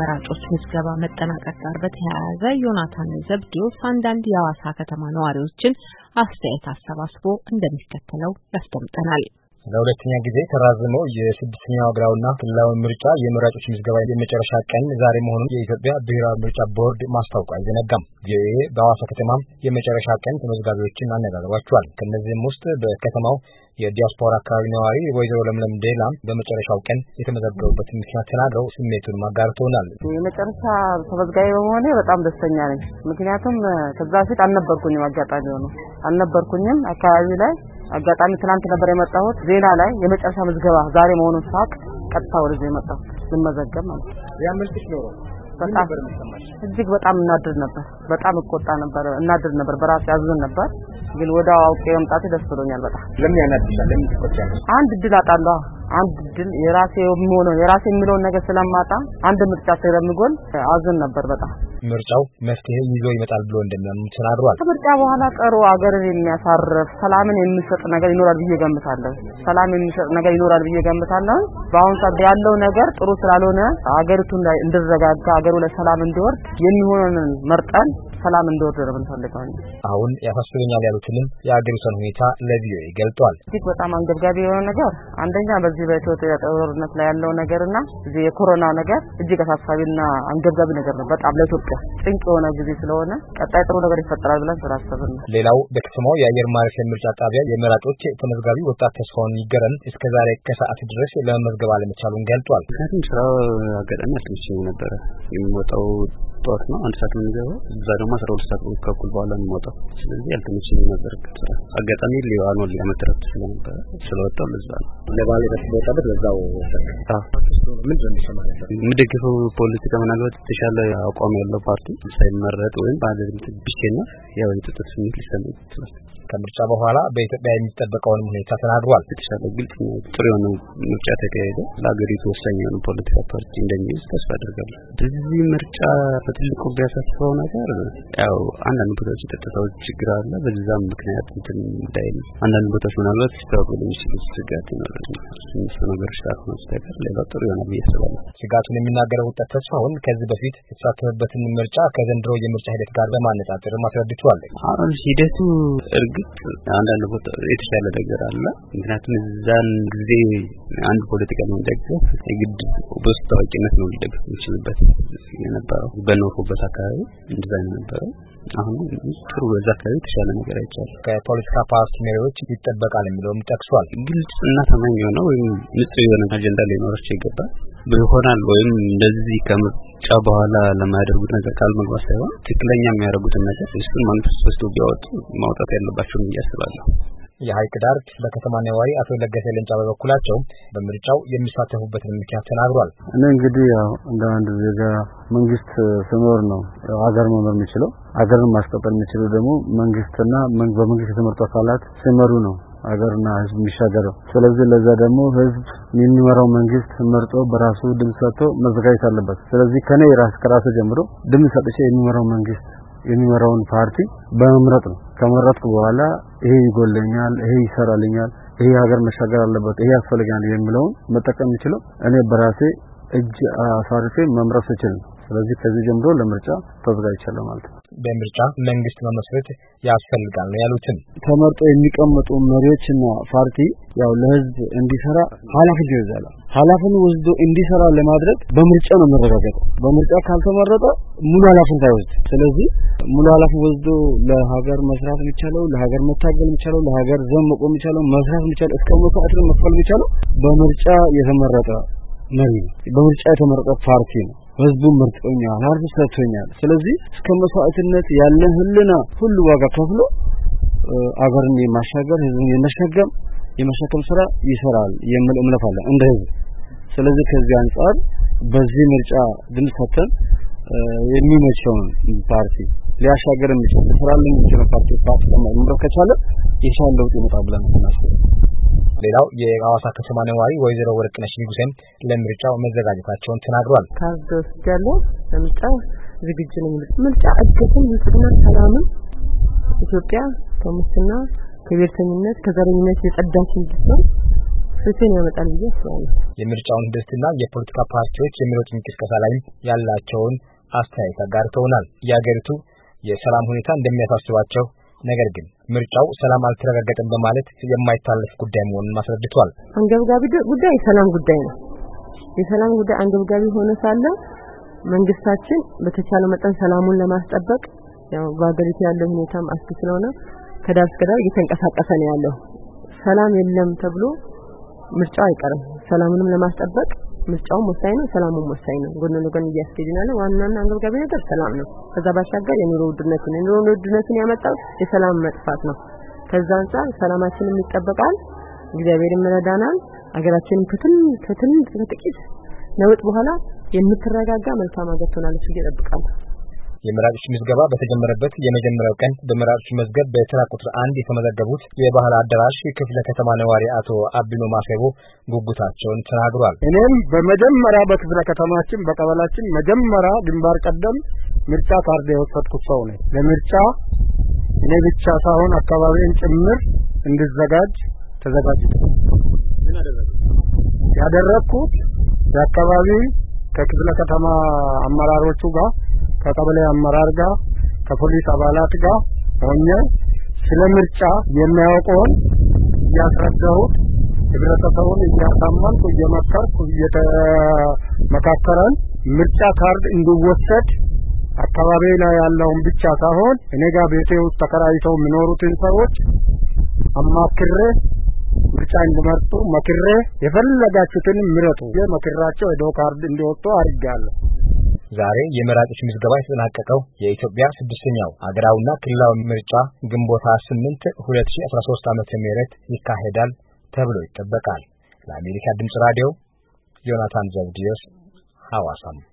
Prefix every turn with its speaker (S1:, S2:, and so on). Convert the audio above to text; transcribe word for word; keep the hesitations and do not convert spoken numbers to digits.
S1: የመራጮች ምዝገባ መጠናቀቅ ጋር በተያያዘ ዮናታን ዘብዲዮስ አንዳንድ የሐዋሳ ከተማ ነዋሪዎችን አስተያየት አሰባስቦ እንደሚከተለው ያስደምጠናል።
S2: ለሁለተኛ ጊዜ ተራዝሞ የስድስተኛው ሀገራዊና ክልላዊ ምርጫ የመራጮች ምዝገባ የመጨረሻ ቀን ዛሬ መሆኑን የኢትዮጵያ ብሔራዊ ምርጫ ቦርድ ማስታወቁ አይዘነጋም። ቪኦኤ በሐዋሳ ከተማ የመጨረሻ ቀን ተመዝጋቢዎችን አነጋግሯቸዋል። ከነዚህም ውስጥ በከተማው የዲያስፖራ አካባቢ ነዋሪ ወይዘሮ ለምለም ዴላ በመጨረሻው ቀን የተመዘገቡበት ምክንያት ተናግረው ስሜቱን ማጋርተውናል።
S3: የመጨረሻ ተመዝጋቢ በመሆኔ በጣም ደስተኛ ነኝ። ምክንያቱም ከዛ ፊት አልነበርኩኝም፣ አጋጣሚ ሆኖ አልነበርኩኝም አካባቢ ላይ አጋጣሚ ትናንት ነበር የመጣሁት። ዜና ላይ የመጨረሻ ምዝገባ ዛሬ መሆኑን ሳቅ ቀጥታ ወደዚህ የመጣሁት ልመዘገብ ማለት ነው።
S2: ያመልጥሽ ነው
S3: በጣም እጅግ በጣም እናድር ነበር፣ በጣም እቆጣ ነበር፣ እናድር ነበር፣ በራሴ ያዝን ነበር። ግን ወዳው አውቄ መምጣቴ ደስ ብሎኛል በጣም።
S2: ለምን ያናድሻል? ለምን ትቆጫለሽ?
S3: አንድ ድል አጣለሁ። አንድ ድል የራሴ የሚሆነው የራሴ የሚለውን ነገር ስለማጣ አንድ ምርጫ ስለምጎል አዝን ነበር በጣም።
S2: ምርጫው መፍትሄ ይዞ ይመጣል ብሎ እንደሚያምኑ ተናግሯል።
S3: ከምርጫ በኋላ ቀሩ አገርን የሚያሳርፍ ሰላምን የሚሰጥ ነገር ይኖራል ብዬ ገምታለሁ። ሰላም የሚሰጥ ነገር ይኖራል ብዬ ገምታለሁ። በአሁን ሰዓት ያለው ነገር ጥሩ ስላልሆነ አገሪቱ ላይ እንድረጋጋ አገሩ ለሰላም እንዲወርድ የሚሆነውን መርጠን ሰላም እንዲወርድ ነው የምንፈልገው።
S2: አሁን ያሳስበኛል ያሉትንም የአገሪቱን ሁኔታ ለቪኦኤ ገልጧል።
S3: እጅግ በጣም አንገብጋቢ የሆነ ነገር አንደኛ በዚህ በኢትዮጵያ ጦርነት ላይ ያለው ነገርና እዚህ የኮሮና ነገር እጅግ አሳሳቢና አንገብጋቢ ነገር ነው በጣም ለኢትዮጵያ ጭንቅ የሆነ ጊዜ ስለሆነ ቀጣይ ጥሩ ነገር ይፈጠራል ብለን ስላሰብን ነው።
S2: ሌላው በከተማው የአየር ማረፊያ ምርጫ ጣቢያ የመራጮች ተመዝጋቢ ወጣት ተስፋውን ይገረም እስከዛሬ ከሰዓት ድረስ ለመመዝገብ አለመቻሉን ገልጧል።
S4: ምክንያቱም ስራው አጋጣሚ አስመችኝ ነበር። የሚወጣው ጧት ነው አንድ ሰዓት የምንገባው፣ እዛ ደግሞ አስራ ሁለት ሰዓት ከኩል በኋላ የምንወጣው። ስለዚህ ያልተመቸኝ ነበር። ከስራ አጋጣሚ ሊዋኖ ሊያመጥራት ስለነበር ስለወጣው ለዛ ነው
S2: ለባለ ተስቦታበት ለዛው ሰጣ። ምንድን ነው የሚሰማው?
S4: የምደግፈው ፖለቲካ ምናልባት የተሻለ አቋም ያለው ፓርቲ ሳይመረጥ ወይም በአገር ብቻና ያው የጥጥት ስሜት ሊሰማኝ ይችላል።
S2: ከምርጫ በኋላ በኢትዮጵያ የሚጠበቀውን ሁኔታ ተናግሯል።
S4: የተሻለ ግልጽ ጥሩ የሆነ ምርጫ ተካሄደ ለሀገሪቱ ወሳኝ የሆነ ፖለቲካ ፓርቲ እንደሚይዝ ተስፋ አደርጋለሁ። በዚህ ምርጫ በትልቁ ቢያሳስበው ነገር ያው አንዳንድ ቦታዎች የጸጥታው ችግር አለ። በዛም ምክንያት እንትን እንዳይል አንዳንድ ቦታዎች ምናልባት ሲስተካከሉ የሚችሉ ስጋት ይኖራል። እሱ ነገሮች ካልሆነ በስተቀር ሌላው ጥሩ የሆነ ብዬ አስባለሁ።
S2: ስጋቱን የሚናገረው ወጣት ተስፋውን ከዚህ በፊት የተሳተፈበትን ምርጫ ከዘንድሮ የምርጫ ሂደት ጋር በማነጻጸር አስረድቷል።
S4: አሁን ሂደቱ እርግጥ አንዳንድ ቦታ የተሻለ ነገር አለ። ምክንያቱም እዛን ጊዜ አንድ ፖለቲካ ነው ደግፍ የግድ በውስጥ ታዋቂነት ነው ሊደግፍ የሚችልበት የነበረው በኖርኩበት አካባቢ እንደዛ ነበር። አሁን ጥሩ በዛ አካባቢ የተሻለ ነገር አይቻልም።
S2: ከፖለቲካ ፓርቲ መሪዎች ይጠበቃል የሚለውም ጠቅሷል።
S4: ግልጽ እና ታማኝ የሆነ ወይም ንጹህ የሆነ አጀንዳ ሊኖራቸው ይገባል ቢሆናል ወይም እንደዚህ ከምርጫ በኋላ ለማያደርጉት ነገር ካልመግባት ሳይሆን ትክክለኛ የሚያደርጉትን ነገር እሱን መንፈስ ወስዶ ቢያወጡ ማውጣት ያለባቸው ነው ያስባለሁ።
S2: የሐይቅ ዳር ለከተማ ነዋሪ አቶ ለገሰ ለንጫ በበኩላቸው በምርጫው የሚሳተፉበትን ምክንያት ተናግሯል።
S5: እኔ እንግዲህ ያው እንደ አንድ ዜጋ መንግስት ሲኖር ነው አገር መመር የሚችለው። አገርን ማስቀጠል የሚችለው ደግሞ መንግስትና በመንግስት የተመረጡ አካላት ሲመሩ ነው አገርና ህዝብ የሚሻገረው። ስለዚህ ለዛ ደግሞ ህዝብ የሚመራው መንግስት መርጦ በራሱ ድምጽ ሰጥቶ መዘጋጀት አለበት። ስለዚህ ከኔ ራስ ከራሴ ጀምሮ ድምጽ ሰጥቼ የሚመራው መንግስት የሚመራውን ፓርቲ በመምረጥ ነው። ከመረጥኩ በኋላ ይሄ ይጎለኛል፣ ይሄ ይሰራልኛል፣ ይሄ ሀገር መሻገር አለበት፣ ይሄ ያስፈልጋል የሚለውን መጠቀም የሚችለው እኔ በራሴ እጅ አሳርፌ መምረጥ እችላለሁ። ስለዚህ ከዚህ ጀምሮ ለምርጫ ተዘጋጅቻለሁ ማለት ነው።
S2: በምርጫ መንግስት መመስረት ያስፈልጋል ነው ያሉትን
S5: ተመርጦ የሚቀመጡ መሪዎችና ፓርቲ ያው ለህዝብ እንዲሰራ ኃላፊነት ይወስዳል። ኃላፊነት ወስዶ እንዲሰራ ለማድረግ በምርጫ ነው መረጋገጥ። በምርጫ ካልተመረጠ ሙሉ ኃላፊነት አይወስድ። ስለዚህ ሙሉ ኃላፊነት ወስዶ ለሀገር መስራት የሚቻለው ለሀገር መታገል የሚቻለው ለሀገር ዘም መቆም የሚቻለው መስራት የሚቻለው እስከ መስዋዕት መክፈል የሚቻለው በምርጫ የተመረጠ መሪ ነው። በምርጫ የተመረጠ ፓርቲ ነው። ህዝቡ መርጦኛል፣ ሀርፍ ሰጥቶኛል። ስለዚህ እስከ መስዋዕትነት ያለን ህልና ሁሉ ዋጋ ከፍሎ አገርን የማሻገር ህዝብን የማሻገር የማሻከም ስራ ይሰራል የሚል እምነት አለ እንደ ህዝብ። ስለዚህ ከዚህ አንፃር በዚህ ምርጫ ድምጽ ሰጥተን የሚመቸውን ፓርቲ ሊያሻገር የሚችል ስራልን የሚችል ፓርቲ ፓርቲ መምረጥ ከቻለ የተሻለ ለውጥ ይመጣል ብለን እናስባለን።
S2: ሌላው የሐዋሳ ከተማ ነዋሪ ወይዘሮ ወርቅነሽ ንጉሴም ለምርጫው መዘጋጀታቸውን ተናግሯል።
S3: ካርዶስ ያለ ለምርጫው ዝግጁ ነኝ። ምርጫ እድገትን ይስጥና ሰላምን ኢትዮጵያ ከሙስና ከብሔርተኝነት ከዘረኝነት የጸዳች እንድትሆን ፍትህን ያመጣል ብዬ አስባለሁ።
S2: የምርጫውን ሂደትና የፖለቲካ ፓርቲዎች የምረጡ እንቅስቃሴ ላይ ያላቸውን አስተያየት አጋርተውናል። የሀገሪቱ የሰላም ሁኔታ እንደሚያሳስባቸው ነገር ግን ምርጫው ሰላም አልተረጋገጠም በማለት የማይታለፍ ጉዳይ መሆኑን አስረድቷል።
S3: አንገብጋቢ ጉዳይ የሰላም ጉዳይ ነው። የሰላም ጉዳይ አንገብጋቢ ሆኖ ሳለ መንግስታችን በተቻለ መጠን ሰላሙን ለማስጠበቅ ያው በአገሪቱ ያለው ሁኔታም አስጊ ስለሆነ ከዳር እስከ ዳር እየተንቀሳቀሰ ነው ያለው። ሰላም የለም ተብሎ ምርጫው አይቀርም። ሰላሙንም ለማስጠበቅ ምርጫውም ወሳኝ ነው፣ ሰላሙም ወሳኝ ነው። ጎን ለጎን እያስኬድናል። ዋናና አንገብጋቢ ነገር ሰላም ነው። ከዛ ባሻገር የኑሮ ውድነትን የኑሮ ውድነትን ያመጣው የሰላም መጥፋት ነው። ከዛ አንፃር ሰላማችንም ይጠበቃል፣ እግዚአብሔርም ይረዳናል። አገራችንም ከትን ከትን ከጥቂት ለውጥ በኋላ የምትረጋጋ መልካም ሀገር ትሆናለች ብዬ እጠብቃለሁ።
S2: የመራጮች ምዝገባ በተጀመረበት የመጀመሪያው ቀን በመራጮች መዝገብ በተራ ቁጥር አንድ የተመዘገቡት የባህል አዳራሽ ክፍለ ከተማ ነዋሪ አቶ አብኖ ማሰቦ ጉጉታቸውን ተናግሯል።
S5: እኔም በመጀመሪያ በክፍለ ከተማችን በቀበላችን መጀመሪያ ግንባር ቀደም ምርጫ ካርድ የወሰድኩት ሰው ነኝ። ለምርጫ እኔ ብቻ ሳይሆን አካባቢን ጭምር እንድዘጋጅ ተዘጋጅቷል። ምን አደረኩ? ያደረኩት የአካባቢ ከክፍለ ከተማ አመራሮቹ ጋር ከቀበሌ አመራር ጋር ከፖሊስ አባላት ጋር ሆኜ ስለ ምርጫ የሚያውቀውን ያስረዳሁት ህብረተሰቡን እያሳመንኩ እየመከርኩ እየተመካከረን ምርጫ ካርድ እንዲወሰድ አካባቢ ላይ ያለውን ብቻ ሳይሆን እኔ ጋር ቤቴ ውስጥ ተከራይተው የሚኖሩትን ሰዎች አማክሬ ምርጫ እንዲመርጡ መክሬ የፈለጋችሁትን ምረጡ የመክራቸው ሄዶ ካርድ እንዲወጡ አድርጋለሁ።
S2: ዛሬ የመራጮች ምዝገባ የተጠናቀቀው የኢትዮጵያ ስድስተኛው ሀገራዊና ክልላዊ ምርጫ ግንቦት ስምንት ሁለት ሺህ አስራ ሶስት ዓመተ ምህረት ይካሄዳል ተብሎ ይጠበቃል። ለአሜሪካ ድምጽ ራዲዮ ዮናታን ዘውዲዮስ ሐዋሳም